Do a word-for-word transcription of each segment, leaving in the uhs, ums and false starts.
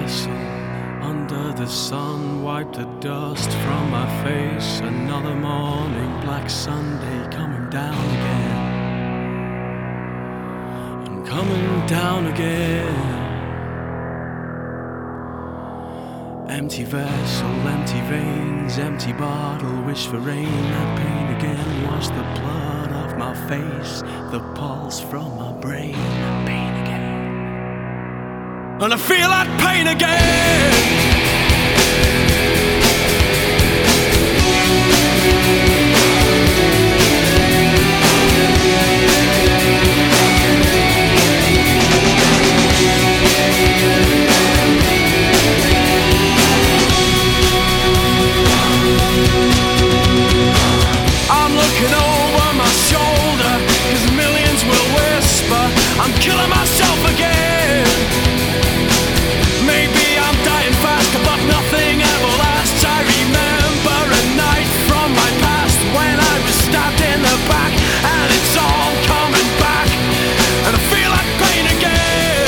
vessel under the sun, wipe the dust from my face. Another morning, Black Sunday coming down again, and coming down again. Empty vessel, empty veins, empty bottle, wish for rain and pain again. Wash the blood off my face, the pulse from my brain, and pain again. And I feel that pain again. I'm killing myself again. Maybe I'm dying fast, but nothing ever lasts. I remember a night from my past when I was stabbed in the back, and it's all coming back, and I feel that pain again.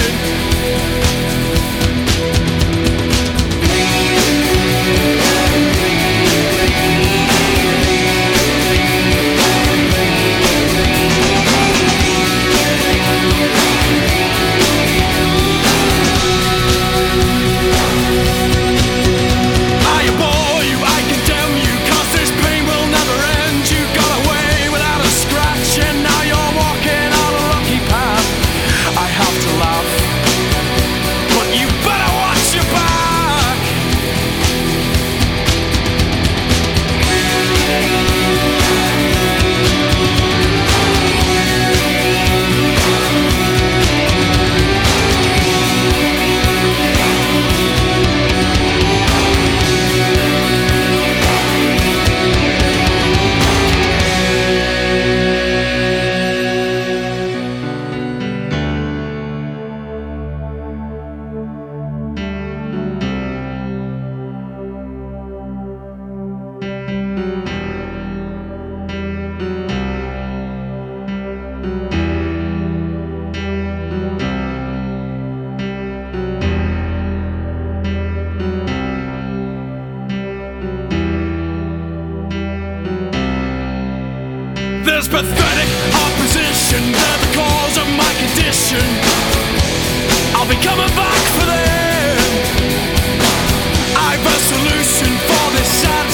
There's pathetic opposition, they're the cause of my condition. I'll be coming back for them. I've a solution for this sad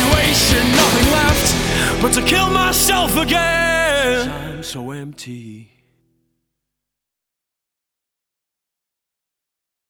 situation. Nothing left but to kill myself again. I'm so empty.